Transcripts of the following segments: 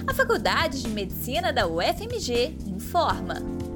A Faculdade de Medicina da UFMG informa.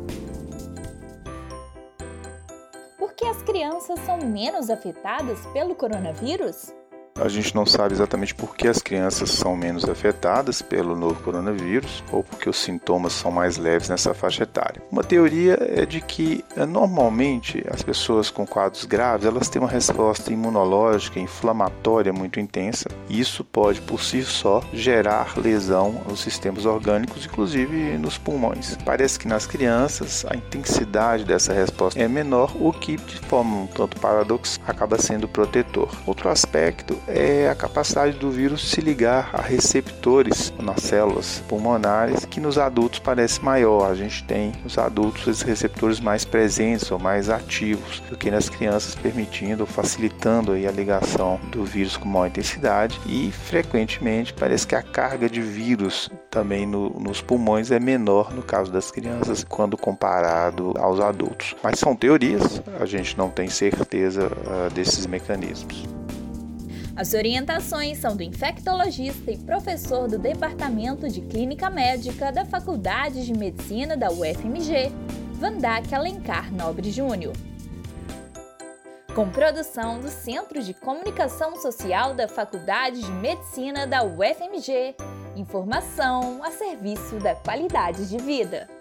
Por que as crianças são menos afetadas pelo coronavírus? A gente não sabe exatamente por que as crianças são menos afetadas pelo novo coronavírus ou porque os sintomas são mais leves nessa faixa etária. Uma teoria é de que, normalmente, as pessoas com quadros graves, elas têm uma resposta imunológica, inflamatória muito intensa, e isso pode, por si só, gerar lesão nos sistemas orgânicos, inclusive nos pulmões. Parece que nas crianças, a intensidade dessa resposta é menor, o que, de forma um tanto paradoxal, acaba sendo protetor. Outro aspecto é a capacidade do vírus se ligar a receptores nas células pulmonares, que nos adultos parece maior. A gente tem nos adultos esses receptores mais presentes ou mais ativos do que nas crianças, permitindo, facilitando aí a ligação do vírus com maior intensidade, e frequentemente parece que a carga de vírus também nos pulmões é menor no caso das crianças quando comparado aos adultos. Mas são teorias, a gente não tem certeza desses mecanismos. As orientações são do infectologista e professor do Departamento de Clínica Médica da Faculdade de Medicina da UFMG, Vandac Alencar Nobre Júnior. Com produção do Centro de Comunicação Social da Faculdade de Medicina da UFMG, informação a serviço da qualidade de vida.